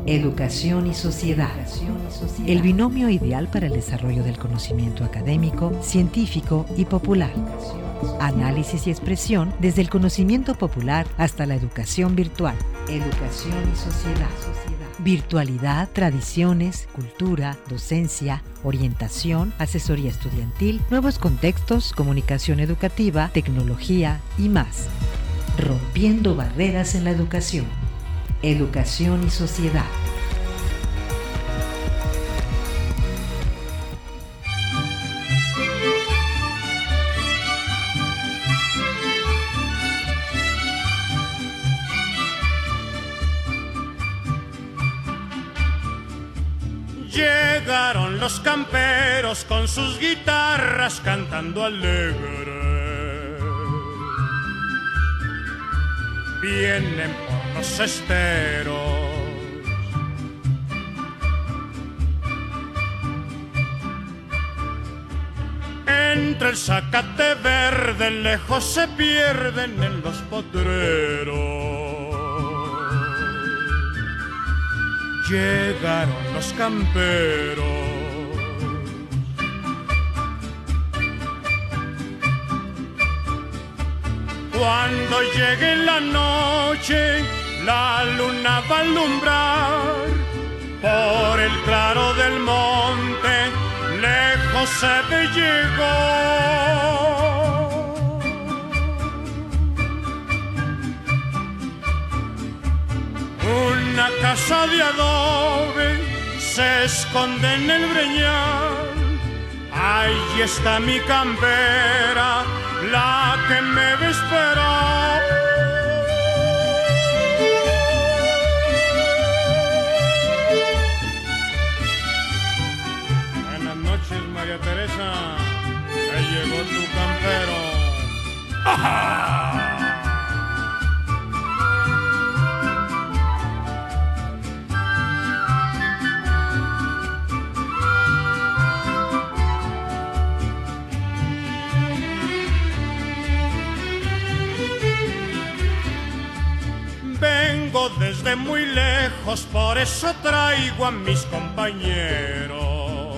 Educación y sociedad. El binomio ideal para el desarrollo del conocimiento académico, científico y popular. Análisis y expresión desde el conocimiento popular hasta la educación virtual. Educación y sociedad. Virtualidad, tradiciones, cultura, docencia, orientación, asesoría estudiantil, nuevos contextos, comunicación educativa, tecnología y más. Rompiendo barreras en la educación. Educación y sociedad. Llegaron los camperos con sus guitarras cantando alegre. Vienen por los esteros. Entre el zacate verde lejos se pierden en los potreros. Llegaron los camperos. Cuando llegue la noche, la luna va a alumbrar por el claro del monte, lejos se ve llegar. Una casa de adobe se esconde en el breñal. Ahí está mi campera, la que me ve esperar. Buenas noches, María Teresa. Ya llegó tu campero. ¡Ajá! Vengo desde muy lejos, por eso traigo a mis compañeros.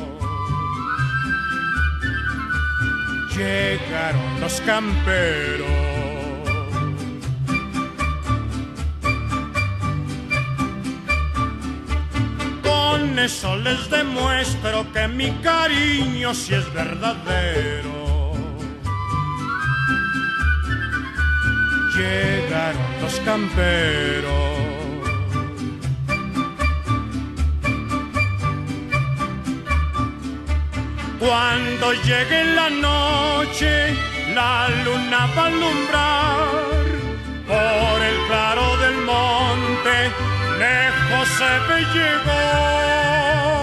Llegaron los camperos. Con eso les demuestro que mi cariño sí es verdadero. Llegaron los camperos. Cuando llegue la noche, la luna va a alumbrar por el claro del monte, lejos se ve llegar.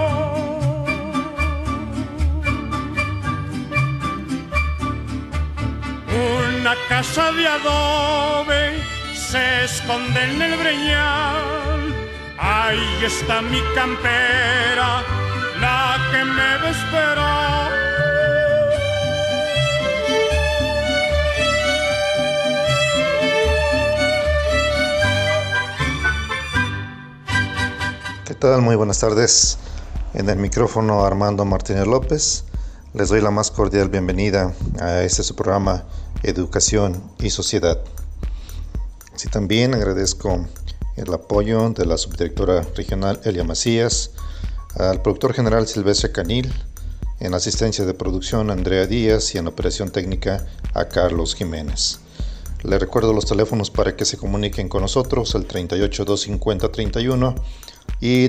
Una casa de adobe se esconde en el breñal. Ahí está mi campera, la que me ve esperar. ¿Qué tal? Muy buenas tardes. En el micrófono Armando Martínez López. Les doy la más cordial bienvenida a este su programa Educación y Sociedad. Así también agradezco el apoyo de la subdirectora regional Elia Macías, al productor general Silvestre Canil, en la asistencia de producción Andrea Díaz y en la operación técnica a Carlos Jiménez. Les recuerdo los teléfonos para que se comuniquen con nosotros, el 38-250-31 y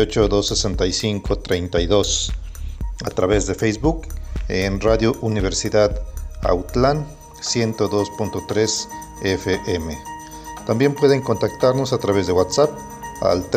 38-265-32, a través de Facebook en Radio Universidad Autlán 102.3 FM. También pueden contactarnos a través de WhatsApp al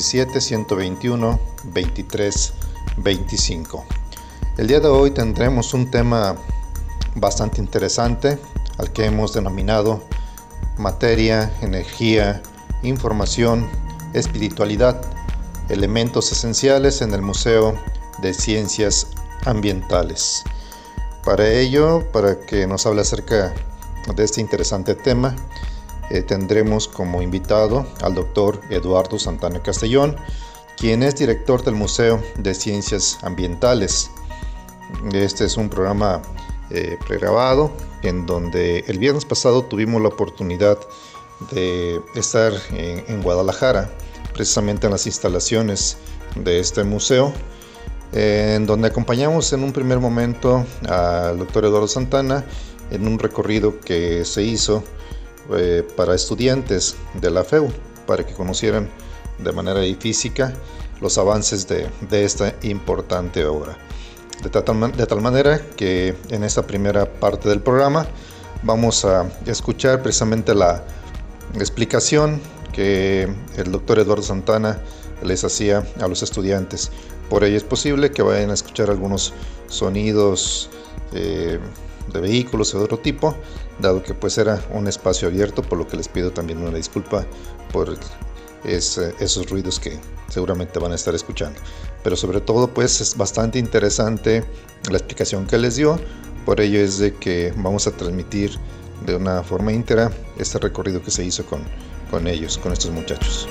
317-121-2325. El día de hoy tendremos un tema bastante interesante al que hemos denominado materia, energía, información, espiritualidad, elementos esenciales en el Museo de Ciencias Ambientales. Para ello, para que nos hable acerca de este interesante tema, tendremos como invitado al doctor Eduardo Santana Castellón, quien es director del Museo de Ciencias Ambientales. Este es un programa pregrabado en donde el viernes pasado tuvimos la oportunidad de estar en Guadalajara, precisamente en las instalaciones de este museo, en donde acompañamos en un primer momento al doctor Eduardo Santana en un recorrido que se hizo para estudiantes de la FEU, para que conocieran de manera física los avances de esta importante obra. De tal manera que en esta primera parte del programa vamos a escuchar precisamente la explicación que el doctor Eduardo Santana les hacía a los estudiantes. Por ello es posible que vayan a escuchar algunos sonidos de vehículos o de otro tipo, dado que pues era un espacio abierto, por lo que les pido también una disculpa por esos ruidos que seguramente van a estar escuchando. Pero sobre todo pues es bastante interesante la explicación que les dio, por ello es de que vamos a transmitir de una forma íntegra este recorrido que se hizo con ellos, con estos muchachos.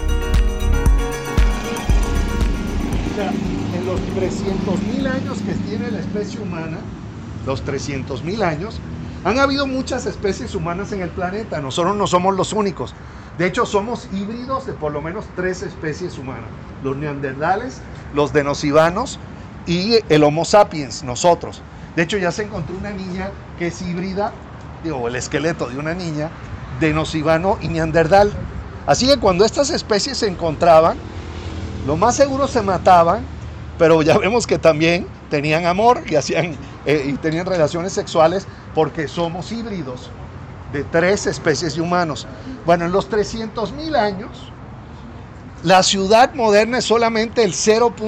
O sea, en los 300.000 años que tiene la especie humana, los 300.000 años, han habido muchas especies humanas en el planeta. Nosotros no somos los únicos. De hecho, somos híbridos de por lo menos 3 especies humanas. Los neandertales, los denisovanos y el Homo sapiens, nosotros. De hecho, ya se encontró una niña que es híbrida, o el esqueleto de una niña, denisovano y neandertal. Así que cuando estas especies se encontraban, lo más seguro se mataban, pero ya vemos que también tenían amor y tenían relaciones sexuales, porque somos híbridos de 3 especies de humanos. Bueno, en los 300.000 años, la ciudad moderna es solamente el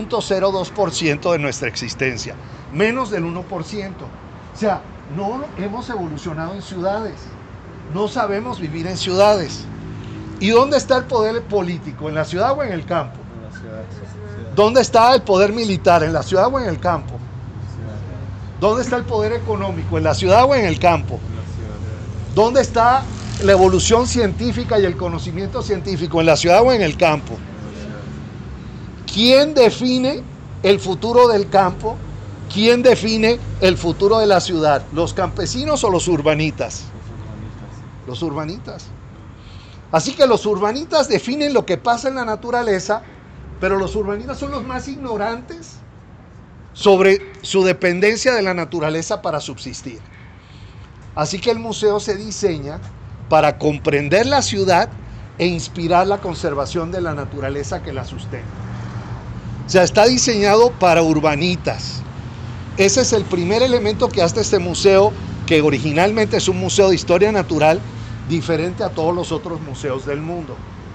0.02% de nuestra existencia, menos del 1%. O sea, no hemos evolucionado en ciudades, no sabemos vivir en ciudades. ¿Y dónde está el poder político? ¿En la ciudad o en el campo? En la ciudad. ¿Dónde está el poder militar? ¿En la ciudad o en el campo? ¿Dónde está el poder económico? ¿En la ciudad o en el campo? ¿Dónde está la evolución científica y el conocimiento científico? ¿En la ciudad o en el campo? ¿Quién define el futuro del campo? ¿Quién define el futuro de la ciudad? ¿Los campesinos o los urbanitas? Los urbanitas. Así que los urbanitas definen lo que pasa en la naturaleza, pero los urbanitas son los más ignorantes sobre su dependencia de la naturaleza para subsistir. Así que el museo se diseña para comprender la ciudad e inspirar la conservación de la naturaleza que la sustenta. O sea, está diseñado para urbanitas. Ese es el primer elemento que hace este museo, que originalmente es un museo de historia natural, diferente a todos los otros museos del mundo.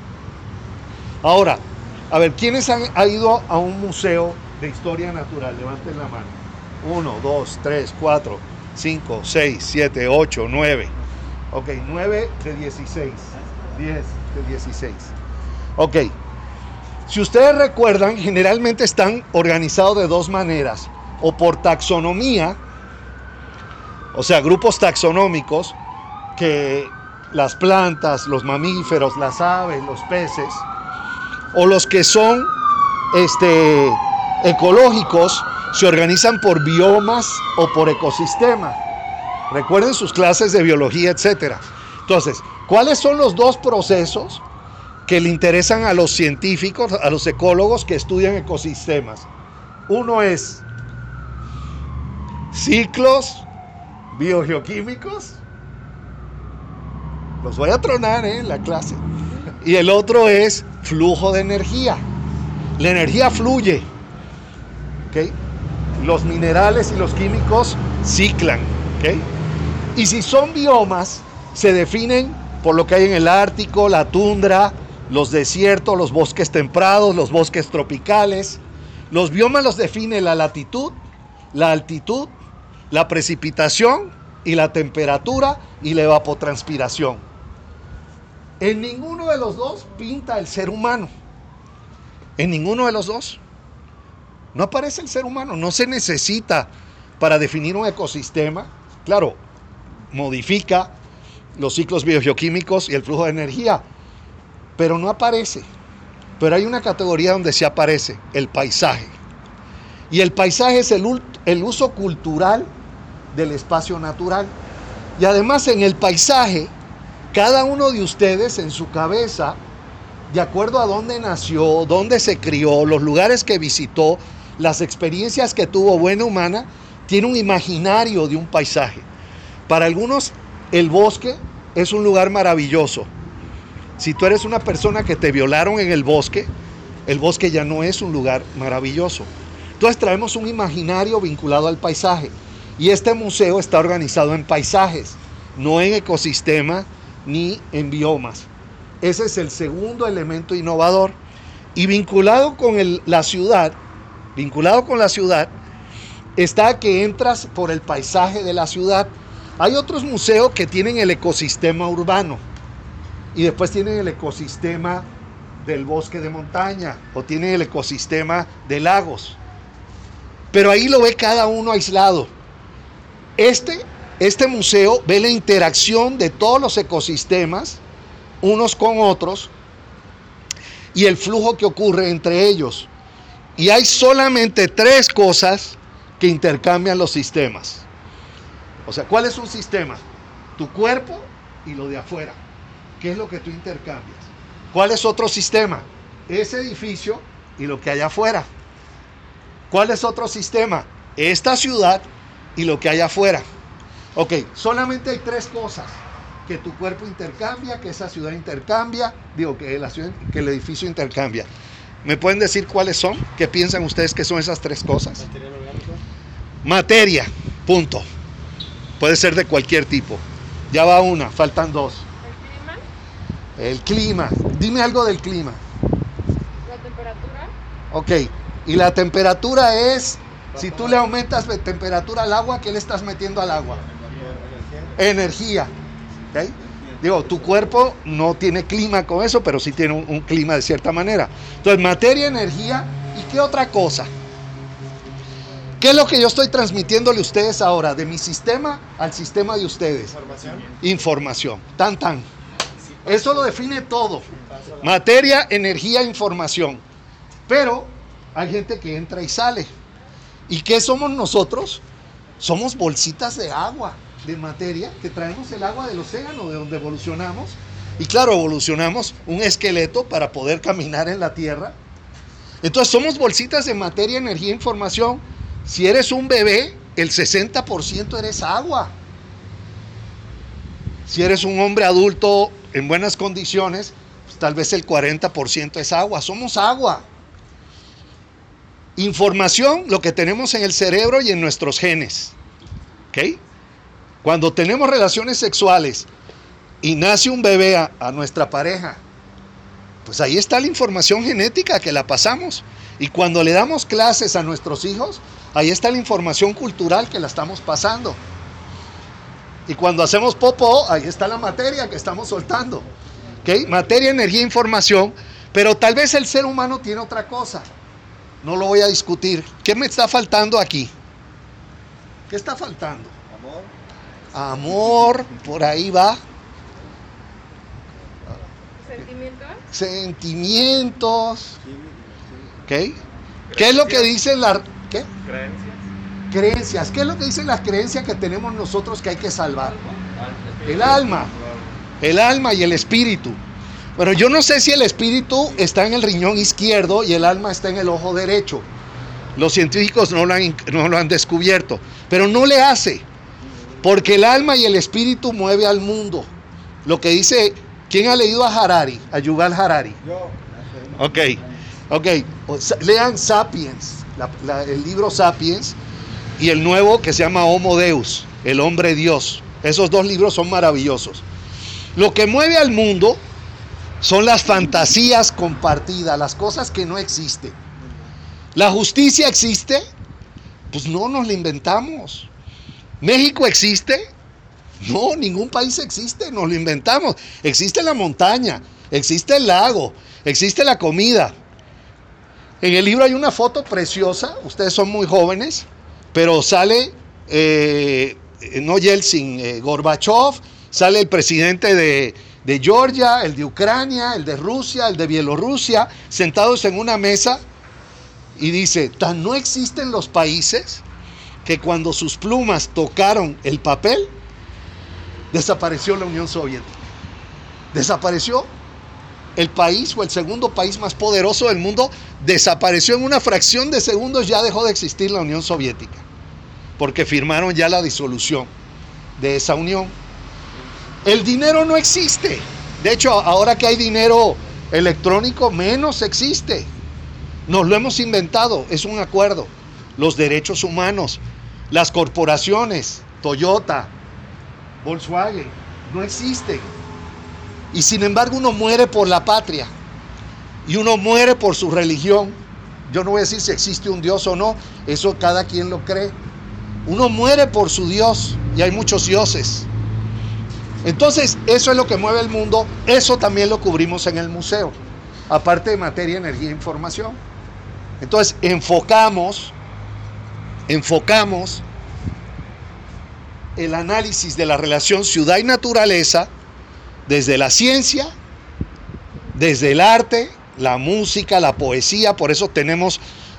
Ahora, a ver, ¿quiénes han ido a un museo de historia natural? Levanten la mano. 1, 2, 3, 4, 5, 6, 7, 8, 9. Ok, 9 de 16. 10 de 16. Ok. Si ustedes recuerdan, generalmente están organizados de 2 maneras. O por taxonomía, o sea, grupos taxonómicos, que las plantas, los mamíferos, las aves, los peces, o los que son ecológicos, se organizan por biomas o por ecosistema. Recuerden sus clases de biología, etc. Entonces, ¿cuáles son los 2 procesos que le interesan a los científicos, a los ecólogos que estudian ecosistemas? Uno es ciclos biogeoquímicos. Los voy a tronar en la clase. Y el otro es flujo de energía. La energía fluye. ¿Okay? Los minerales y los químicos ciclan. ¿Okay? Y si son biomas, se definen por lo que hay en el Ártico, la tundra, los desiertos, los bosques templados, los bosques tropicales. Los biomas los define la latitud, la altitud, la precipitación y la temperatura y la evapotranspiración. En ninguno de los 2 pinta el ser humano. En ninguno de los 2. No aparece el ser humano. No se necesita para definir un ecosistema. Claro, modifica los ciclos biogeoquímicos y el flujo de energía, pero no aparece. Pero hay una categoría donde sí aparece, el paisaje. Y el paisaje es el uso cultural del espacio natural. Y además en el paisaje, cada uno de ustedes en su cabeza, de acuerdo a dónde nació, dónde se crió, los lugares que visitó, las experiencias que tuvo buena o humana, tiene un imaginario de un paisaje. Para algunos, el bosque es un lugar maravilloso. Si tú eres una persona que te violaron en el bosque ya no es un lugar maravilloso. Entonces traemos un imaginario vinculado al paisaje. Y este museo está organizado en paisajes, no en ecosistema ni en biomas. Ese es el segundo elemento innovador. Y vinculado con la ciudad, está que entras por el paisaje de la ciudad. Hay otros museos que tienen el ecosistema urbano y después tienen el ecosistema del bosque de montaña o tienen el ecosistema de lagos. Pero ahí lo ve cada uno aislado. Este museo ve la interacción de todos los ecosistemas unos con otros y el flujo que ocurre entre ellos. Y hay solamente 3 cosas que intercambian los sistemas. O sea, ¿cuál es un sistema? Tu cuerpo y lo de afuera. ¿Qué es lo que tú intercambias? ¿Cuál es otro sistema? Ese edificio y lo que hay afuera. ¿Cuál es otro sistema? Esta ciudad y lo que hay afuera. Ok, solamente hay 3 cosas que tu cuerpo intercambia, que esa ciudad intercambia, que el edificio intercambia. ¿Me pueden decir cuáles son? ¿Qué piensan ustedes que son esas 3 cosas? Material orgánico. Materia, punto. Puede ser de cualquier tipo. Ya va una, faltan 2. ¿El clima? Dime algo del clima. ¿La temperatura? Ok, y la temperatura es, si tú le aumentas la temperatura al agua, ¿qué le estás metiendo al agua? Energía. ¿Okay? Digo, tu cuerpo no tiene clima con eso, pero sí tiene un clima de cierta manera. Entonces, materia, energía, ¿y qué otra cosa? ¿Qué es lo que yo estoy transmitiéndole a ustedes ahora? De mi sistema al sistema de ustedes. Información. Tan. Eso lo define todo. Materia, energía, información. Pero hay gente que entra y sale. ¿Y qué somos nosotros? Somos bolsitas de agua, de materia, que traemos el agua del océano, de donde evolucionamos. Y claro, evolucionamos un esqueleto para poder caminar en la tierra. Entonces somos bolsitas de materia, energía, información. Si eres un bebé, el 60% eres agua. Si eres un hombre adulto en buenas condiciones, pues tal vez el 40% es agua. Somos agua. Información, lo que tenemos en el cerebro y en nuestros genes. ¿Ok? Cuando tenemos relaciones sexuales y nace un bebé a nuestra pareja, pues ahí está la información genética que la pasamos. Y cuando le damos clases a nuestros hijos, ahí está la información cultural que la estamos pasando. Y cuando hacemos popó, ahí está la materia que estamos soltando. ¿Okay? Materia, energía, información. Pero tal vez el ser humano tiene otra cosa. No lo voy a discutir. ¿Qué me está faltando aquí? ¿Qué está faltando? Amor, por ahí va. Sentimientos. ¿Ok? ¿Qué es lo que dicen las creencias? ¿Qué es lo que dicen las creencias que tenemos nosotros que hay que salvar? El alma y el espíritu. Pero yo no sé si el espíritu está en el riñón izquierdo y el alma está en el ojo derecho. Los científicos no lo han descubierto, pero no le hace, porque el alma y el espíritu mueve al mundo. Lo que dice, ¿quién ha leído a Harari? A Yuval Harari. Yo. Ok. Lean Sapiens, el libro Sapiens, y el nuevo que se llama Homo Deus, el hombre Dios. Esos 2 libros son maravillosos. Lo que mueve al mundo son las fantasías compartidas, las cosas que no existen. ¿La justicia existe? Pues no, nos la inventamos. ¿México existe? No, ningún país existe, nos lo inventamos. Existe la montaña, existe el lago, existe la comida. En el libro hay una foto preciosa, ustedes son muy jóvenes, pero sale no Yeltsin, Gorbachev Sale el presidente de Georgia, el de Ucrania, el de Rusia, el de Bielorrusia, sentados en una mesa y dice, tan no existen los países que cuando sus plumas tocaron el papel, desapareció la Unión Soviética. Desapareció el país o el segundo país más poderoso del mundo, desapareció en una fracción de segundos, ya dejó de existir la Unión Soviética, porque firmaron ya la disolución de esa unión. El dinero no existe. De hecho, ahora que hay dinero electrónico, menos existe. Nos lo hemos inventado, es un acuerdo. Los derechos humanos, las corporaciones, Toyota, Volkswagen, no existen. Y sin embargo uno muere por la patria y uno muere por su religión. Yo no voy a decir si existe un Dios o no, eso cada quien lo cree. Uno muere por su Dios y hay muchos dioses. Entonces eso es lo que mueve el mundo. Eso también lo cubrimos en el museo, aparte de materia, energía e información. Entonces enfocamos el análisis de la relación ciudad y naturaleza desde la ciencia, desde el arte, la música, la poesía. Por eso tenemos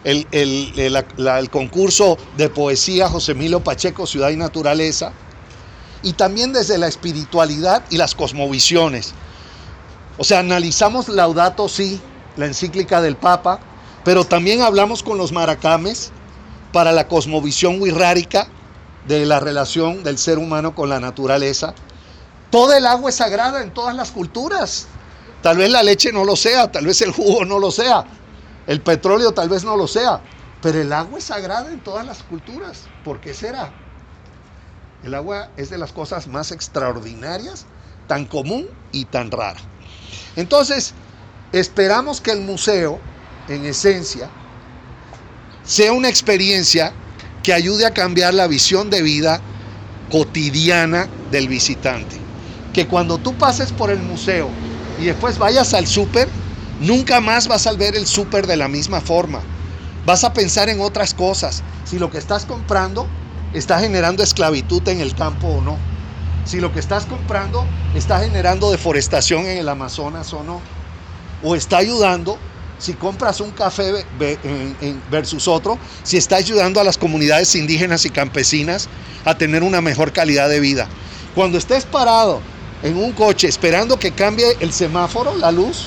el concurso de poesía José Emilio Pacheco, Ciudad y Naturaleza, y también desde la espiritualidad y las cosmovisiones. O sea, analizamos Laudato Si, la encíclica del Papa, pero también hablamos con los maracames para la cosmovisión wixárika de la relación del ser humano con la naturaleza. Toda el agua es sagrada en todas las culturas. Tal vez la leche no lo sea, tal vez el jugo no lo sea, el petróleo tal vez no lo sea, pero el agua es sagrada en todas las culturas. ¿Por qué será? El agua es de las cosas más extraordinarias, tan común y tan rara. Entonces, esperamos que el museo, en esencia, sea una experiencia que ayude a cambiar la visión de vida cotidiana del visitante. Que cuando tú pases por el museo y después vayas al súper, nunca más vas a ver el súper de la misma forma. Vas a pensar en otras cosas. Si lo que estás comprando está generando esclavitud en el campo o no. Si lo que estás comprando está generando deforestación en el Amazonas o no. O está ayudando, si compras un café versus otro, si está ayudando a las comunidades indígenas y campesinas a tener una mejor calidad de vida. Cuando estés parado en un coche esperando que cambie el semáforo, la luz,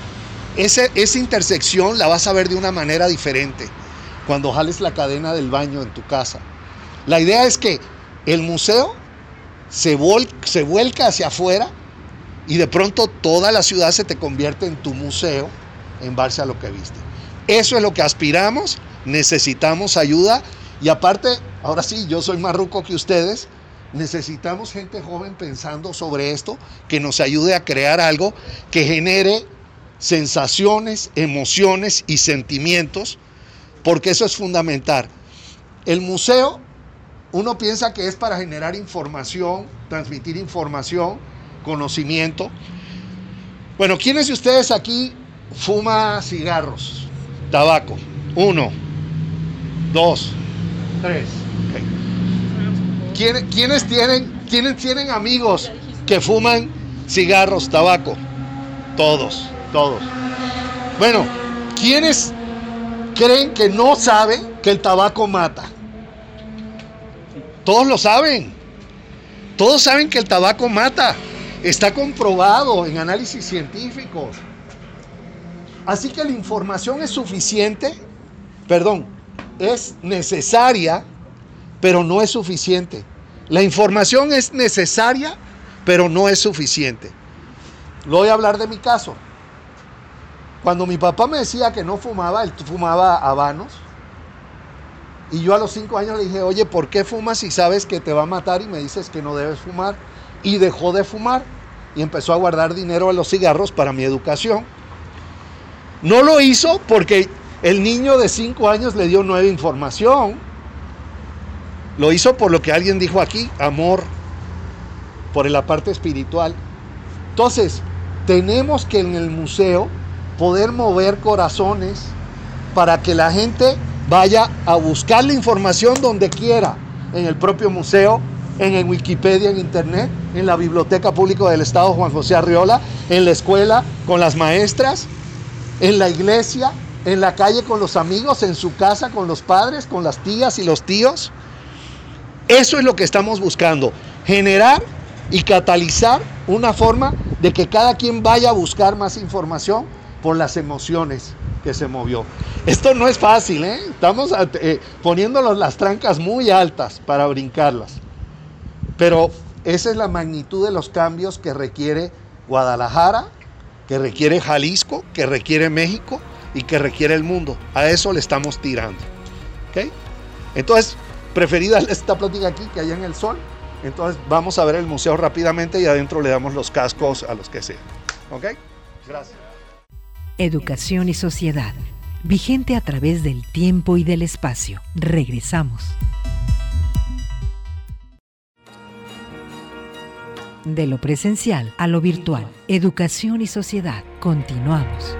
esa intersección la vas a ver de una manera diferente cuando jales la cadena del baño en tu casa. La idea es que el museo se vuelca hacia afuera y de pronto toda la ciudad se te convierte en tu museo en base a lo que viste. Eso es lo que aspiramos, necesitamos ayuda y aparte, ahora sí, yo soy más ruco que ustedes, necesitamos gente joven pensando sobre esto, que nos ayude a crear algo que genere sensaciones, emociones y sentimientos, porque eso es fundamental. El museo, uno piensa que es para generar información, transmitir información, conocimiento. Bueno, ¿quiénes de ustedes aquí fuma cigarros, tabaco? 1, 2, 3. Okay. ¿Quiénes tienen amigos que fuman cigarros, tabaco? Todos. Bueno, ¿quiénes creen que no saben que el tabaco mata? Todos lo saben. Todos saben que el tabaco mata. Está comprobado en análisis científicos. Así que la información es es necesaria, pero no es suficiente. La información es necesaria, pero no es suficiente. Lo voy a hablar de mi caso. Cuando mi papá me decía que no fumaba, él fumaba habanos. Y yo a los 5 años le dije, oye, ¿por qué fumas si sabes que te va a matar y me dices que no debes fumar? Y dejó de fumar y empezó a guardar dinero a los cigarros para mi educación. No lo hizo porque el niño de 5 años le dio nueva información. Lo hizo por lo que alguien dijo aquí, amor, por la parte espiritual. Entonces, tenemos que en el museo poder mover corazones para que la gente vaya a buscar la información donde quiera, en el propio museo en el Wikipedia, en Internet, en la Biblioteca Pública del Estado Juan José Arriola, en la escuela con las maestras, en la iglesia, en la calle con los amigos, en su casa con los padres, con las tías y los tíos. Eso es lo que estamos buscando, generar y catalizar una forma de que cada quien vaya a buscar más información por las emociones que se movió. Esto no es fácil, ¿eh? Estamos poniéndonos las trancas muy altas para brincarlas. Pero esa es la magnitud de los cambios que requiere Guadalajara, que requiere Jalisco, que requiere México y que requiere el mundo. A eso le estamos tirando. ¿Okay? Entonces, preferí darle esta plática aquí que allá en el sol. Entonces, vamos a ver el museo rápidamente y adentro le damos los cascos a los que sean. ¿Ok? Gracias. Educación y sociedad, vigente a través del tiempo y del espacio. Regresamos. De lo presencial a lo virtual. Educación y sociedad. Continuamos.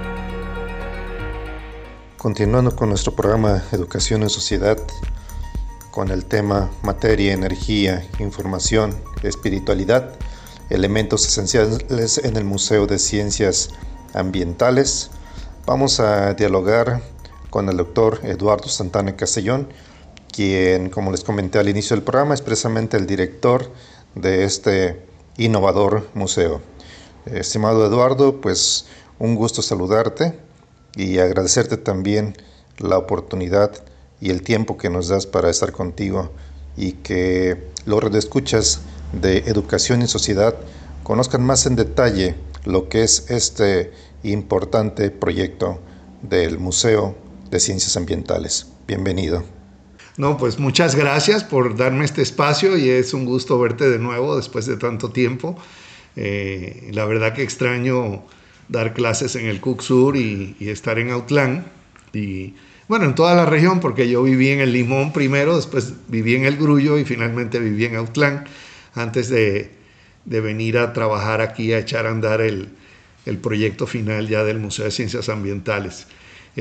Continuando con nuestro programa Educación y Sociedad, con el tema materia, energía, información, espiritualidad, elementos esenciales en el Museo de Ciencias Ambientales, vamos a dialogar con el doctor Eduardo Santana Castellón, quien, como les comenté al inicio del programa, es precisamente el director de este innovador museo. Estimado Eduardo, pues un gusto saludarte y agradecerte también la oportunidad y el tiempo que nos das para estar contigo y que los radioescuchas de Educación y Sociedad conozcan más en detalle lo que es este importante proyecto del Museo de Ciencias Ambientales. Bienvenido. No, pues muchas gracias por darme este espacio y es un gusto verte de nuevo después de tanto tiempo. La verdad que extraño dar clases en el Cook Sur y estar en Autlán y bueno, en toda la región, porque yo viví en el Limón primero, después viví en el Grullo y finalmente viví en Autlán antes de venir a trabajar aquí, a echar a andar el proyecto final ya del Museo de Ciencias Ambientales.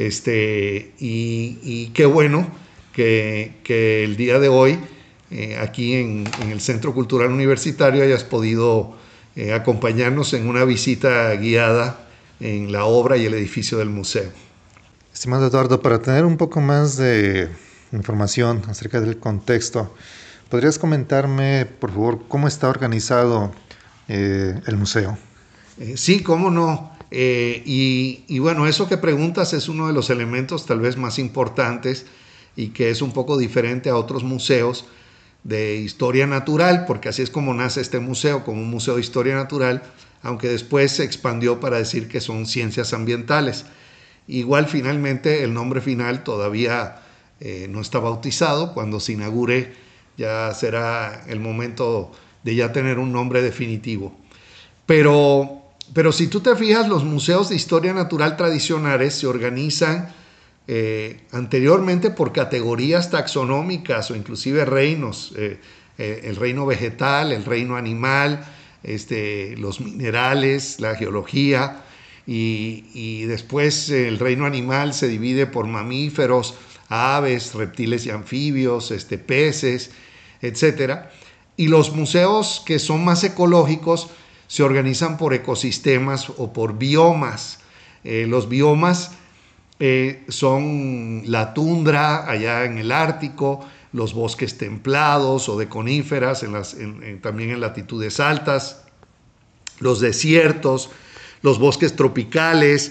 Y qué bueno que el día de hoy aquí en el Centro Cultural Universitario hayas podido acompañarnos en una visita guiada en la obra y el edificio del museo. Estimado Eduardo, para tener un poco más de información acerca del contexto, ¿podrías comentarme, por favor, cómo está organizado el museo? Sí, cómo no. Y bueno, eso que preguntas es uno de los elementos tal vez más importantes y que es un poco diferente a otros museos de historia natural, porque así es como nace este museo, como un museo de historia natural, aunque después se expandió para decir que son ciencias ambientales. Igual finalmente el nombre final todavía no está bautizado. Cuando se inaugure ya será el momento de ya tener un nombre definitivo. Pero si tú te fijas, los museos de historia natural tradicionales se organizan anteriormente por categorías taxonómicas o inclusive reinos, el reino vegetal, el reino animal, los minerales, la geología, y después el reino animal se divide por mamíferos, aves, reptiles y anfibios, peces, etc. Y los museos que son más ecológicos se organizan por ecosistemas o por biomas. Los biomas son la tundra allá en el Ártico, los bosques templados o de coníferas también en latitudes altas, los desiertos, los bosques tropicales.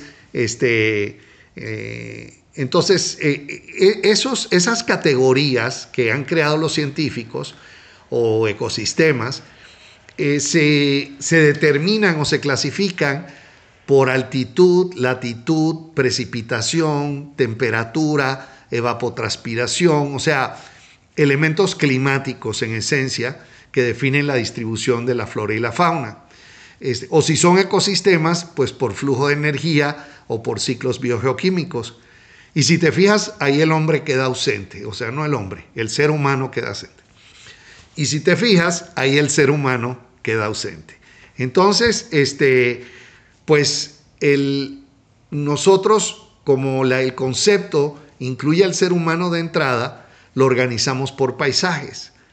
Entonces, esas categorías que han creado los científicos o ecosistemas se determinan o se clasifican por altitud, latitud, precipitación, temperatura, evapotranspiración, o sea, elementos climáticos en esencia que definen la distribución de la flora y la fauna. O si son ecosistemas, pues por flujo de energía o por ciclos biogeoquímicos. Y si te fijas, ahí el hombre queda ausente, o sea, no el hombre, el ser humano queda ausente. Y si te fijas, ahí el ser humano queda ausente. Entonces, pues nosotros, como el concepto incluye al ser humano de entrada, lo organizamos por paisajes.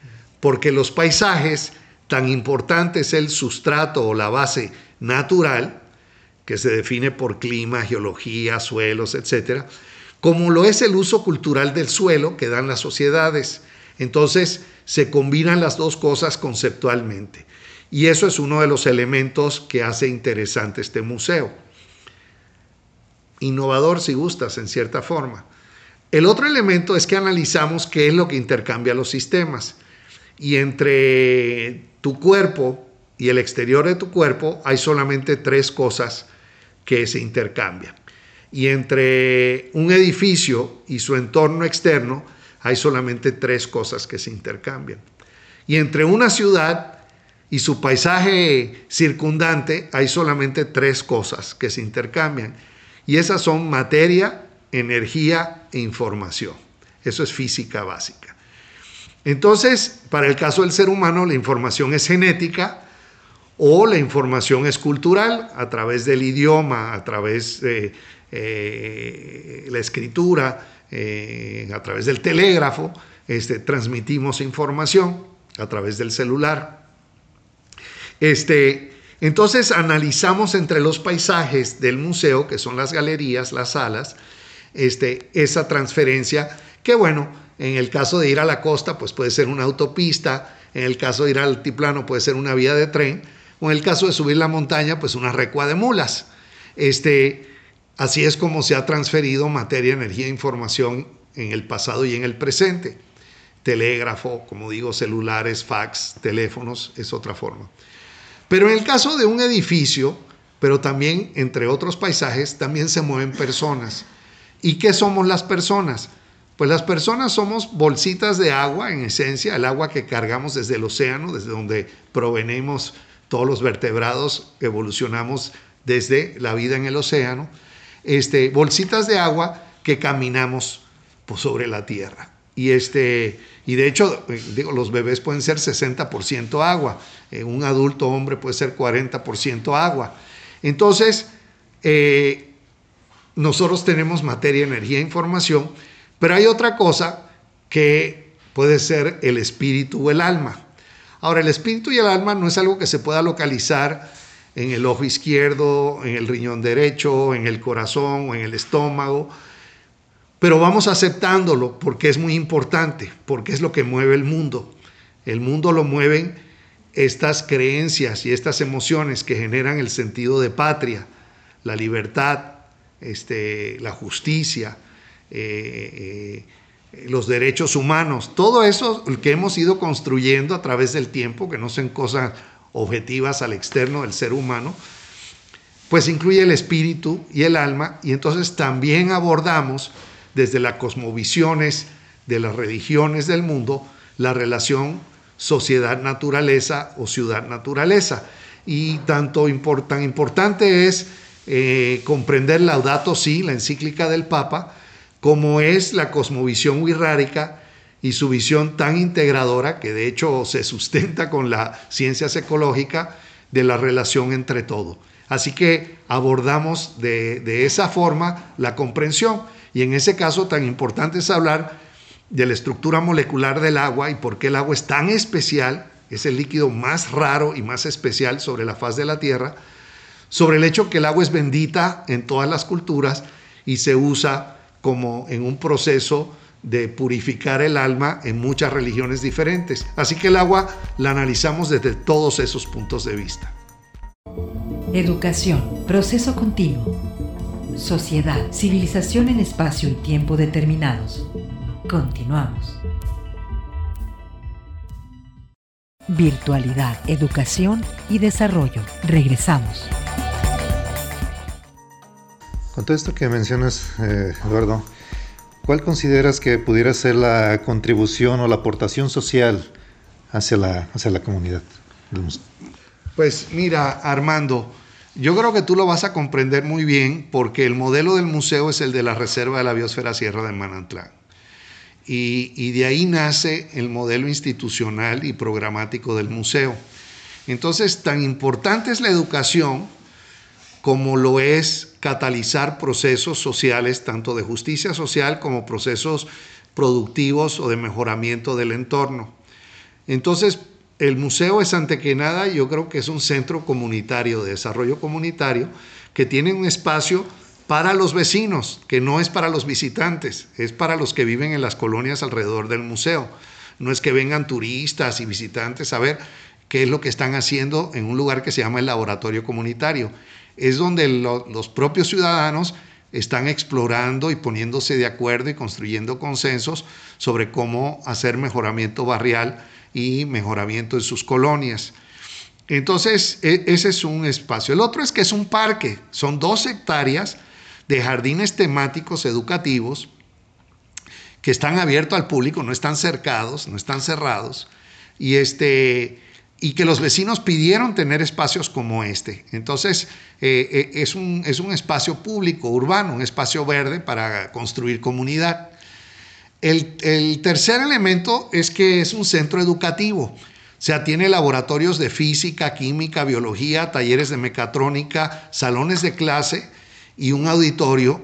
porque los paisajes, tan importante es el sustrato o la base natural, que se define por clima, geología, suelos, etc., como lo es el uso cultural del suelo que dan las sociedades. Entonces se combinan las dos cosas conceptualmente. Y eso es uno de los elementos que hace interesante este museo. Innovador, si gustas, en cierta forma. El otro elemento es que analizamos qué es lo que intercambia los sistemas. Y entre tu cuerpo y el exterior de tu cuerpo hay solamente 3 cosas que se intercambian. Y entre un edificio y su entorno externo hay solamente 3 cosas que se intercambian. Y entre una ciudad y su paisaje circundante hay solamente 3 cosas que se intercambian. Y esas son materia, energía e información. Eso es física básica. Entonces, para el caso del ser humano, la información es genética o la información es cultural, a través del idioma, a través de la escritura, a través del telégrafo, transmitimos información a través del celular. Entonces analizamos entre los paisajes del museo, que son las galerías, las salas, esa transferencia que, bueno, en el caso de ir a la costa, pues puede ser una autopista, en el caso de ir al altiplano puede ser una vía de tren, o en el caso de subir la montaña, pues una recua de mulas. Así es como se ha transferido materia, energía e información en el pasado y en el presente. Telégrafo, como digo, celulares, fax, teléfonos, es otra forma. Pero en el caso de un edificio, pero también entre otros paisajes, también se mueven personas. ¿Y qué somos las personas? Pues las personas somos bolsitas de agua, en esencia, el agua que cargamos desde el océano, desde donde provenimos todos los vertebrados, evolucionamos desde la vida en el océano, bolsitas de agua que caminamos sobre la tierra. Y de hecho, los bebés pueden ser 60% agua, un adulto hombre puede ser 40% agua. Entonces, nosotros tenemos materia, energía e información, pero hay otra cosa que puede ser el espíritu o el alma. Ahora, el espíritu y el alma no es algo que se pueda localizar en el ojo izquierdo, en el riñón derecho, en el corazón o en el estómago, pero vamos aceptándolo porque es muy importante, porque es lo que mueve el mundo. El mundo lo mueven estas creencias y estas emociones que generan el sentido de patria, la libertad, la justicia, los derechos humanos, todo eso que hemos ido construyendo a través del tiempo, que no son cosas objetivas al externo del ser humano, pues incluye el espíritu y el alma, y entonces también abordamos desde las cosmovisiones de las religiones del mundo la relación sociedad-naturaleza o ciudad-naturaleza. Y tan importante es comprender Laudato Si, la encíclica del Papa, como es la cosmovisión wixárika y su visión tan integradora, que de hecho se sustenta con las ciencias ecológicas, de la relación entre todo. Así que abordamos de esa forma la comprensión, y en ese caso tan importante es hablar de la estructura molecular del agua y por qué el agua es tan especial, es el líquido más raro y más especial sobre la faz de la Tierra, sobre el hecho que el agua es bendita en todas las culturas y se usa como en un proceso de purificar el alma en muchas religiones diferentes. Así que el agua la analizamos desde todos esos puntos de vista. Educación, proceso continuo. Sociedad, civilización en espacio y tiempo determinados. Continuamos. Virtualidad, educación y desarrollo. Regresamos. Con todo esto que mencionas, Eduardo, ¿cuál consideras que pudiera ser la contribución o la aportación social hacia la comunidad? Pues mira, Armando, yo creo que tú lo vas a comprender muy bien porque el modelo del museo es el de la Reserva de la Biosfera Sierra de Manantlán. Y de ahí nace el modelo institucional y programático del museo. Entonces, tan importante es la educación como lo es catalizar procesos sociales, tanto de justicia social como procesos productivos o de mejoramiento del entorno. Entonces, el Museo es ante que nada, yo creo que es un centro comunitario, de desarrollo comunitario, que tiene un espacio para los vecinos, que no es para los visitantes, es para los que viven en las colonias alrededor del museo. No es que vengan turistas y visitantes a ver qué es lo que están haciendo en un lugar que se llama el laboratorio comunitario. Es donde los propios ciudadanos están explorando y poniéndose de acuerdo y construyendo consensos sobre cómo hacer mejoramiento barrial y mejoramiento en sus colonias. Entonces, ese es un espacio. El otro es que es un parque, son 2 hectáreas de jardines temáticos educativos que están abiertos al público, no están cercados, no están cerrados, y que los vecinos pidieron tener espacios como este. Entonces, es un espacio público, urbano, un espacio verde para construir comunidad. El tercer elemento es que es un centro educativo, o sea, tiene laboratorios de física, química, biología, talleres de mecatrónica, salones de clase y un auditorio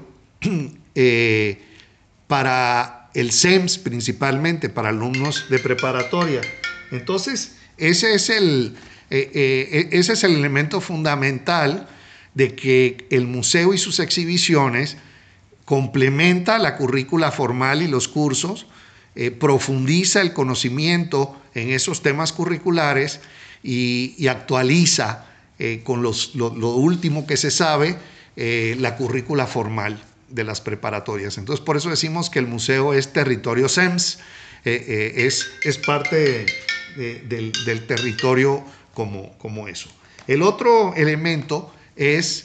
para el SEMS principalmente, para alumnos de preparatoria. Entonces, ese es el elemento fundamental de que el museo y sus exhibiciones complementa la currícula formal y los cursos, profundiza el conocimiento en esos temas curriculares y actualiza con lo último que se sabe la currícula formal de las preparatorias. Entonces, por eso decimos que el museo es territorio SEMS, es parte del territorio como eso. El otro elemento es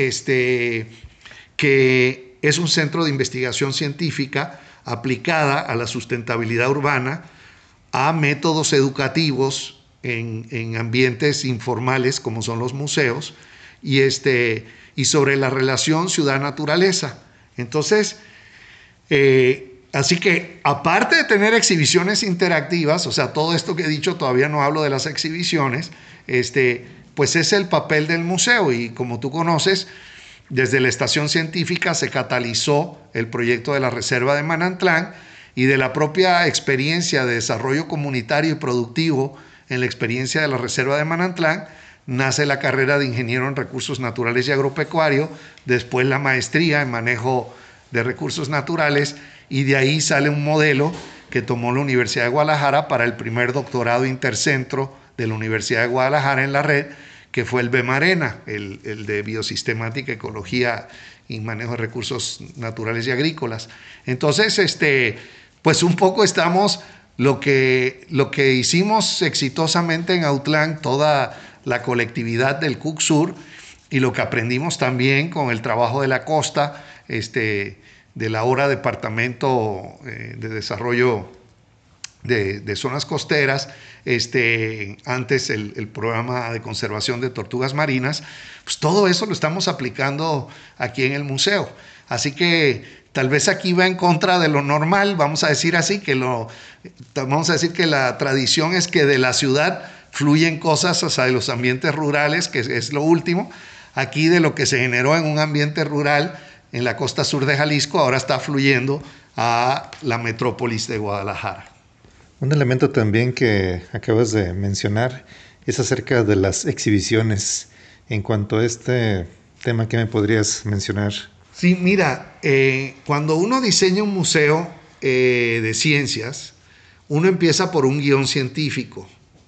que es un centro de investigación científica aplicada a la sustentabilidad urbana, a métodos educativos en ambientes informales como son los museos, y sobre la relación ciudad-naturaleza. Entonces, así que aparte de tener exhibiciones interactivas, o sea, todo esto que he dicho, todavía no hablo de las exhibiciones, pues es el papel del museo, y como tú conoces, desde la estación científica se catalizó el proyecto de la Reserva de Manantlán, y de la propia experiencia de desarrollo comunitario y productivo en la experiencia de la Reserva de Manantlán, nace la carrera de ingeniero en recursos naturales y agropecuario, después la maestría en manejo de recursos naturales, y de ahí sale un modelo que tomó la Universidad de Guadalajara para el primer doctorado intercentro de la Universidad de Guadalajara en la red, que fue el BEMARENA, el de Biosistemática, Ecología y Manejo de Recursos Naturales y Agrícolas. Entonces, pues un poco estamos lo que hicimos exitosamente en Autlán, toda la colectividad del Cook Sur, y lo que aprendimos también con el trabajo de la costa, del ahora Departamento de Desarrollo de Zonas Costeras, antes el programa de conservación de tortugas marinas, pues todo eso lo estamos aplicando aquí en el museo. Así que tal vez aquí va en contra de lo normal, vamos a decir así, vamos a decir que la tradición es que de la ciudad fluyen cosas, o sea, de los ambientes rurales, que es lo último. Aquí, de lo que se generó en un ambiente rural en la costa sur de Jalisco, ahora está fluyendo a la metrópolis de Guadalajara. Un elemento también que acabas de mencionar es acerca de las exhibiciones. En cuanto a este tema, ¿qué me podrías mencionar? Sí, mira, cuando uno diseña un museo de ciencias, uno empieza por un guión científico.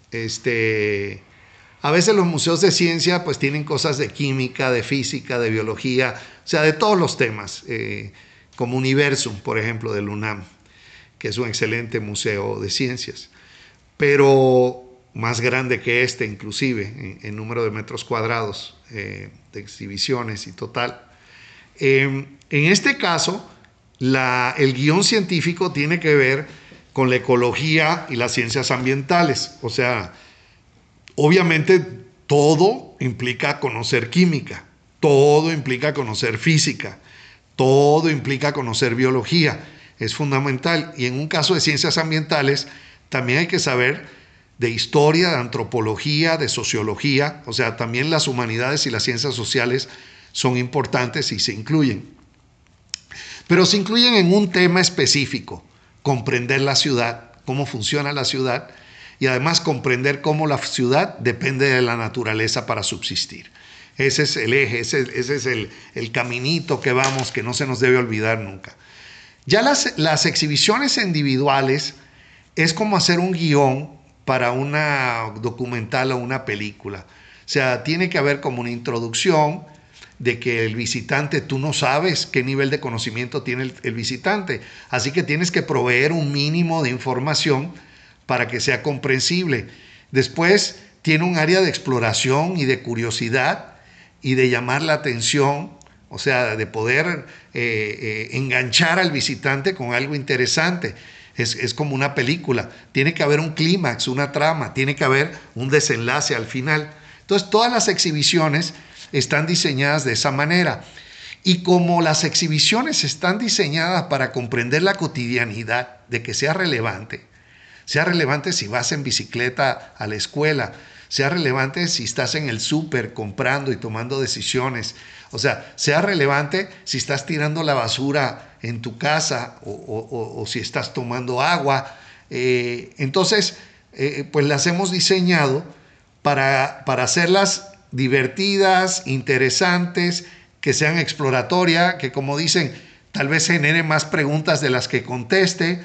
A veces los museos de ciencia pues tienen cosas de química, de física, de biología, o sea, de todos los temas, como Universum, por ejemplo, del UNAM, que es un excelente museo de ciencias, pero más grande que inclusive, en número de metros cuadrados, de exhibiciones y total. En este caso, el guión científico tiene que ver con la ecología y las ciencias ambientales. O sea, obviamente todo implica conocer química, todo implica conocer física, todo implica conocer biología. Es fundamental. Y en un caso de ciencias ambientales, también hay que saber de historia, de antropología, de sociología. O sea, también las humanidades y las ciencias sociales son importantes y se incluyen. Pero se incluyen en un tema específico: comprender la ciudad, cómo funciona la ciudad, y además comprender cómo la ciudad depende de la naturaleza para subsistir. Ese es el eje, ese es el caminito que vamos, que no se nos debe olvidar nunca. Ya las exhibiciones individuales es como hacer un guión para una documental o una película. O sea, tiene que haber como una introducción de que el visitante, tú no sabes qué nivel de conocimiento tiene el visitante, así que tienes que proveer un mínimo de información para que sea comprensible. Después tiene un área de exploración y de curiosidad y de llamar la atención, o sea, de poder enganchar al visitante con algo interesante. Es como una película, tiene que haber un clímax, una trama, tiene que haber un desenlace al final. Entonces todas las exhibiciones están diseñadas de esa manera. Y como las exhibiciones están diseñadas para comprender la cotidianidad, de que sea relevante si vas en bicicleta a la escuela, sea relevante si estás en el súper comprando y tomando decisiones, o sea relevante si estás tirando la basura en tu casa o si estás tomando agua. Entonces, pues las hemos diseñado para hacerlas divertidas, interesantes, que sean exploratorias, que como dicen, tal vez genere más preguntas de las que conteste,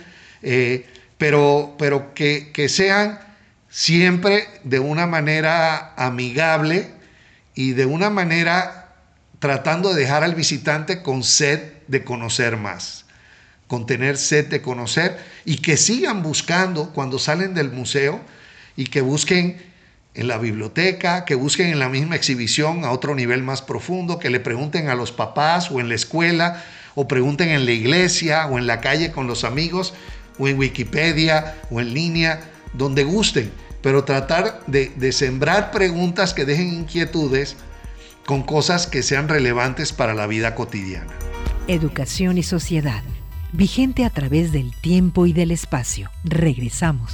pero que sean siempre de una manera amigable y de una manera tratando de dejar al visitante con sed de conocer más, con tener sed de conocer, y que sigan buscando cuando salen del museo y que busquen en la biblioteca, que busquen en la misma exhibición a otro nivel más profundo, que le pregunten a los papás o en la escuela, o pregunten en la iglesia o en la calle con los amigos, o en Wikipedia o en línea, donde gusten, pero tratar de sembrar preguntas que dejen inquietudes con cosas que sean relevantes para la vida cotidiana. Educación y sociedad, vigente a través del tiempo y del espacio. Regresamos.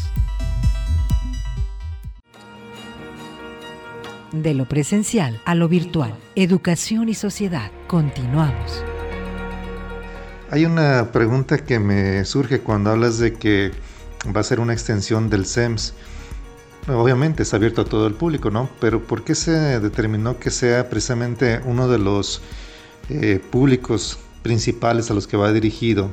De lo presencial a lo virtual. Educación y sociedad. Continuamos. Hay una pregunta que me surge cuando hablas de que va a ser una extensión del CEMS. Obviamente es abierto a todo el público, ¿no? Pero ¿por qué se determinó que sea precisamente uno de los públicos principales a los que va dirigido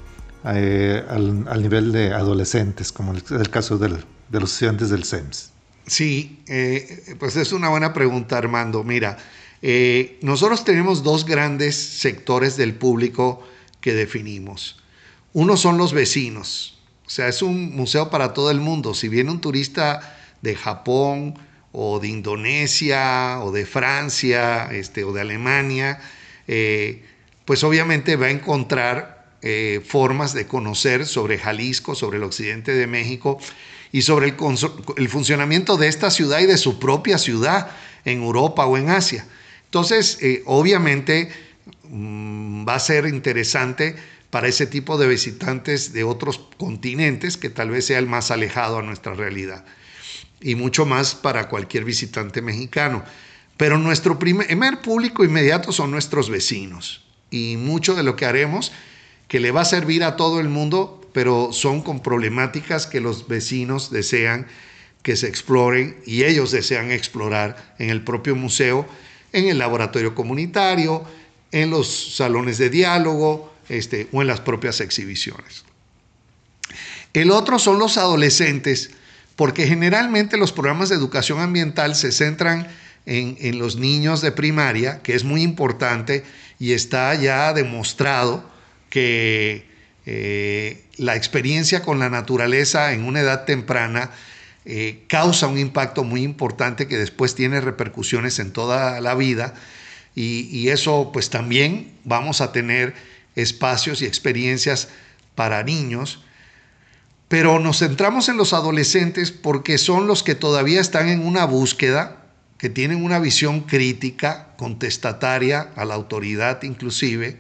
al nivel de adolescentes, como el caso de los estudiantes del CEMS? Sí, pues es una buena pregunta, Armando. Mira, nosotros tenemos dos grandes sectores del público que definimos. Uno son los vecinos, o sea, es un museo para todo el mundo. Si viene un turista de Japón o de Indonesia o de Francia o de Alemania, pues obviamente va a encontrar formas de conocer sobre Jalisco, sobre el occidente de México, y sobre el funcionamiento de esta ciudad y de su propia ciudad en Europa o en Asia. Entonces, obviamente, va a ser interesante para ese tipo de visitantes de otros continentes, que tal vez sea el más alejado a nuestra realidad, y mucho más para cualquier visitante mexicano. Pero nuestro primer público inmediato son nuestros vecinos, y mucho de lo que haremos que le va a servir a todo el mundo, pero son con problemáticas que los vecinos desean que se exploren y ellos desean explorar en el propio museo, en el laboratorio comunitario, en los salones de diálogo o en las propias exhibiciones. El otro son los adolescentes, porque generalmente los programas de educación ambiental se centran en los niños de primaria, que es muy importante y está ya demostrado que la experiencia con la naturaleza en una edad temprana causa un impacto muy importante que después tiene repercusiones en toda la vida, y eso pues también vamos a tener espacios y experiencias para niños, pero nos centramos en los adolescentes porque son los que todavía están en una búsqueda, que tienen una visión crítica, contestataria a la autoridad inclusive,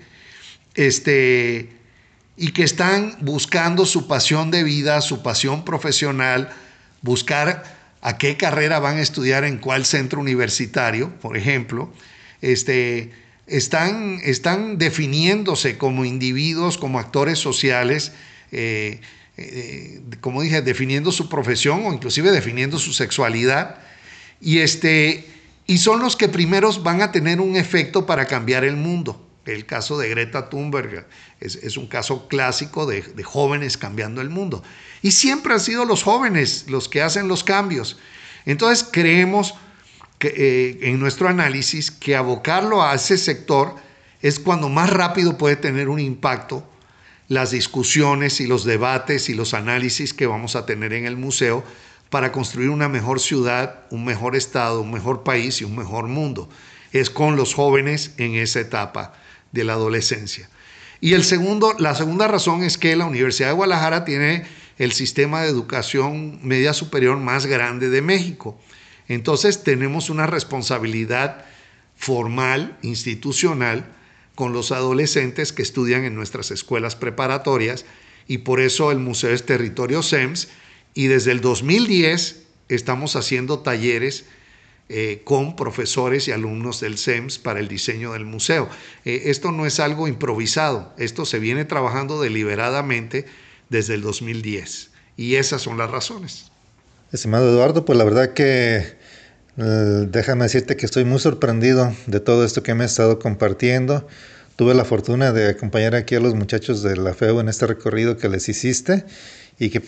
y que están buscando su pasión de vida, su pasión profesional, buscar a qué carrera van a estudiar en cuál centro universitario, por ejemplo. Están definiéndose como individuos, como actores sociales, como dije, definiendo su profesión o inclusive definiendo su sexualidad. Y son los que primeros van a tener un efecto para cambiar el mundo. El caso de Greta Thunberg es un caso clásico de jóvenes cambiando el mundo. Y siempre han sido los jóvenes los que hacen los cambios. Entonces creemos que, en nuestro análisis, que abocarlo a ese sector es cuando más rápido puede tener un impacto las discusiones y los debates y los análisis que vamos a tener en el museo para construir una mejor ciudad, un mejor estado, un mejor país y un mejor mundo. Es con los jóvenes en esa etapa de la adolescencia. Y la segunda razón es que la Universidad de Guadalajara tiene el sistema de educación media superior más grande de México. Entonces tenemos una responsabilidad formal, institucional, con los adolescentes que estudian en nuestras escuelas preparatorias, y por eso el museo es territorio SEMS, y desde el 2010 estamos haciendo talleres con profesores y alumnos del SEMS para el diseño del museo. Esto no es algo improvisado, esto se viene trabajando deliberadamente desde el 2010, y esas son las razones. Estimado Eduardo, pues la verdad que déjame decirte que estoy muy sorprendido de todo esto que me has estado compartiendo. Tuve la fortuna de acompañar aquí a los muchachos de la FEU en este recorrido que les hiciste y que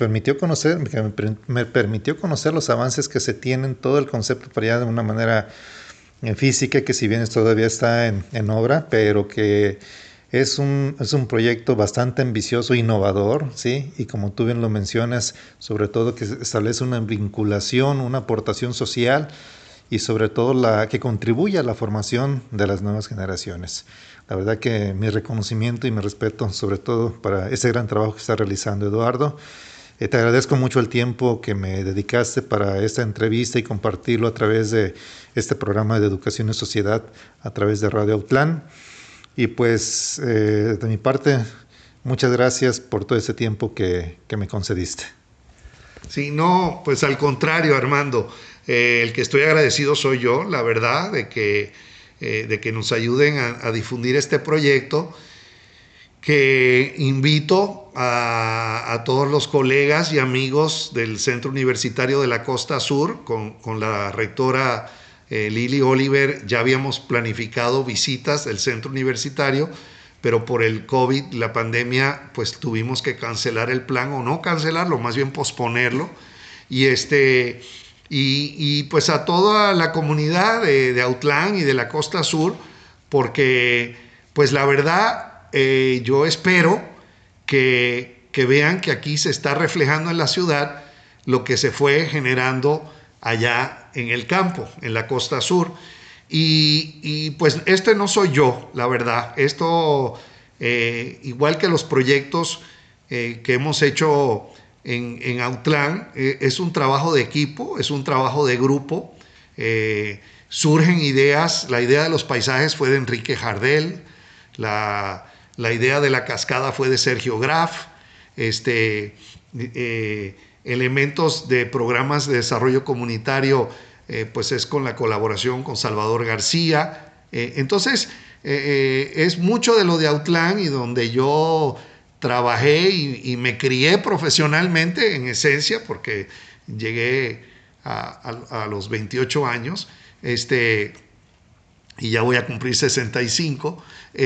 me permitió conocer los avances que se tienen, todo el concepto para allá de una manera física, que si bien todavía está en obra, pero que es un proyecto bastante ambicioso, innovador, ¿sí? Y como tú bien lo mencionas, sobre todo que establece una vinculación, una aportación social y sobre todo que contribuye a la formación de las nuevas generaciones. La verdad que mi reconocimiento y mi respeto, sobre todo para ese gran trabajo que está realizando Eduardo. Te agradezco mucho el tiempo que me dedicaste para esta entrevista y compartirlo a través de este programa de Educación y Sociedad, a través de Radio Autlán. Y pues, de mi parte, muchas gracias por todo ese tiempo que me concediste. Sí, no, pues al contrario, Armando. El que estoy agradecido soy yo, la verdad, de que nos ayuden a difundir este proyecto, que invito a todos los colegas y amigos del Centro Universitario de la Costa Sur, con la rectora Lili Oliver. Ya habíamos planificado visitas del centro universitario, pero por el COVID, la pandemia, pues tuvimos que cancelar el plan, o no cancelarlo, más bien posponerlo. Y pues a toda la comunidad de Autlán y de la Costa Sur, porque pues la verdad yo espero que vean que aquí se está reflejando en la ciudad lo que se fue generando allá en el campo, en la Costa Sur. Y pues no soy yo, la verdad. Esto, igual que los proyectos que hemos hecho en Autlán, es un trabajo de equipo, es un trabajo de grupo. Surgen ideas. La idea de los paisajes fue de Enrique Jardel, la idea de la cascada fue de Sergio Graf, elementos de programas de desarrollo comunitario, pues es con la colaboración con Salvador García. Entonces, es mucho de lo de Autlán, y donde yo trabajé y me crié profesionalmente, en esencia, porque llegué a los 28 años, y ya voy a cumplir 65,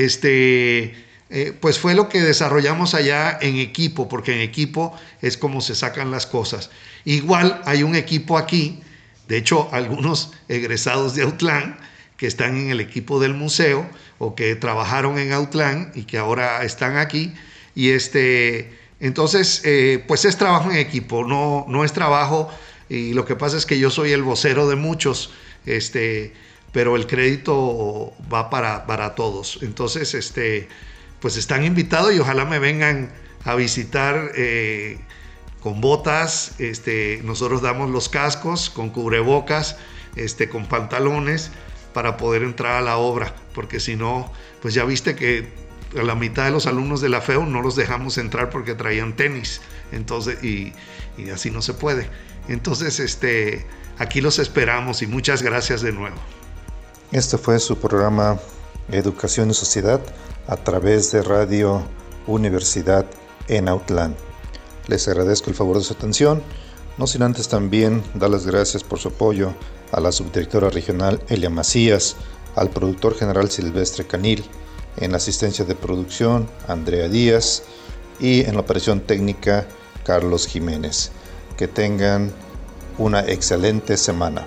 pues fue lo que desarrollamos allá en equipo, porque en equipo es como se sacan las cosas. Igual hay un equipo aquí, de hecho algunos egresados de Autlán que están en el equipo del museo, o que trabajaron en Autlán y que ahora están aquí. Y entonces, pues es trabajo en equipo, no es trabajo, y lo que pasa es que yo soy el vocero de muchos, pero el crédito va para todos. Entonces, pues están invitados, y ojalá me vengan a visitar con botas. Nosotros damos los cascos, con cubrebocas, con pantalones, para poder entrar a la obra, porque si no, pues ya viste que a la mitad de los alumnos de la FEU no los dejamos entrar porque traían tenis, entonces, y así no se puede. Entonces, aquí los esperamos, y muchas gracias de nuevo. Este fue su programa Educación y Sociedad a través de Radio Universidad en Autlán. Les agradezco el favor de su atención, no sin antes también dar las gracias por su apoyo a la subdirectora regional Elia Macías, al productor general Silvestre Canil, en la asistencia de producción Andrea Díaz y en la operación técnica Carlos Jiménez. Que tengan una excelente semana.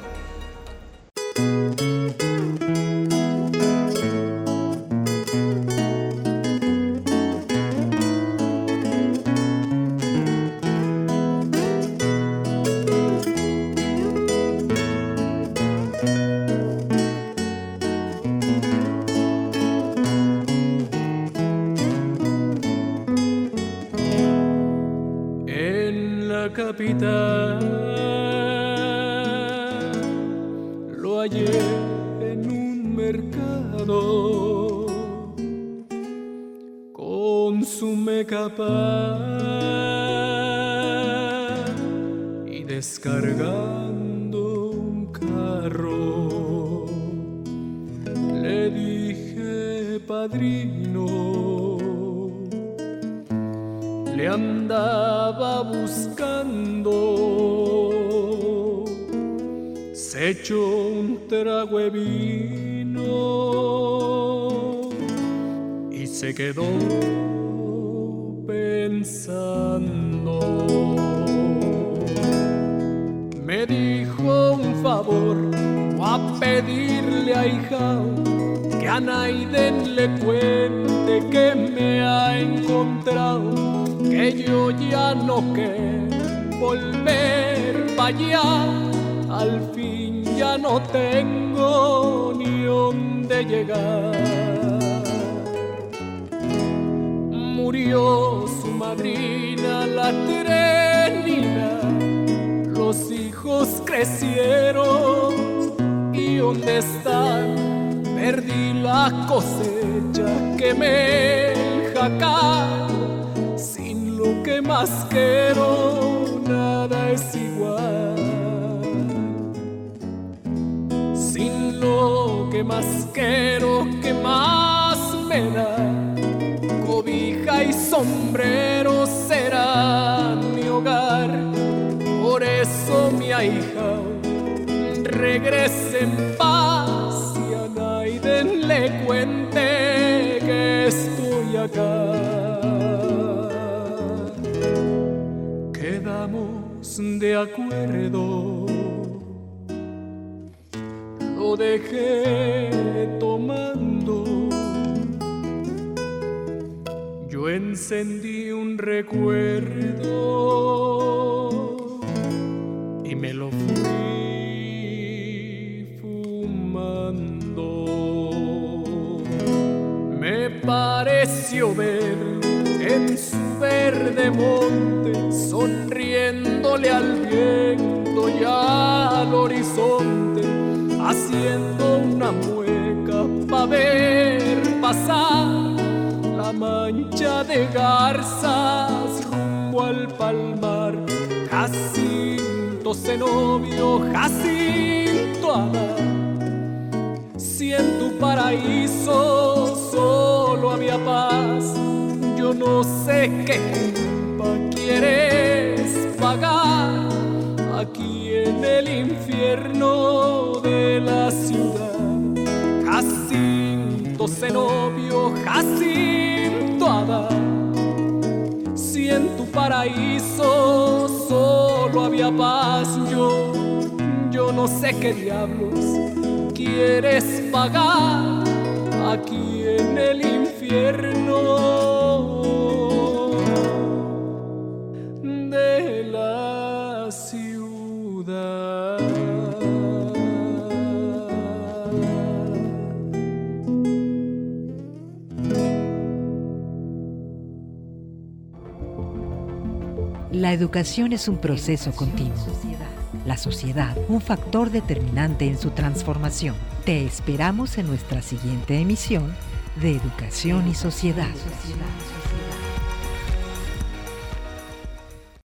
Capital lo hallé en un mercado, consume capaz y descargando un carro. Le dije, padrino, le andaba buscando, se echó un trago de vino y se quedó pensando. Me dijo un favor, voy a pedirle a hijao que a Naiden le cuente que me ha encontrado, que yo ya no quiero volver para allá, al fin ya no tengo ni dónde llegar. Murió su madrina, la Terenina, los hijos crecieron y ¿dónde están? Perdí la cosecha, quemé el jacal. Lo que más quiero, nada es igual. Sin lo que más quiero, que más me da, cobija y sombrero serán mi hogar. Por eso mi hija regrese en paz y a Naiden le cuente que estoy acá. Quedamos de acuerdo, lo dejé tomando. Yo encendí un recuerdo y me lo fui fumando. Me pareció ver en su verde monte, sonriéndole al viento y al horizonte, haciendo una mueca pa' ver pasar la mancha de garzas rumbo al palmar. Jacinto cenobio, Jacinto Adán, si en tu paraíso solo había paz, yo no sé qué culpa quieres pagar aquí en el infierno de la ciudad. Jacinto cenobio, Jacinto Adán, si en tu paraíso solo había paz, yo no sé qué diablos quieres pagar aquí en el infierno de la ciudad. La educación es un proceso continuo. La sociedad, un factor determinante en su transformación. Te esperamos en nuestra siguiente emisión de Educación y Sociedad.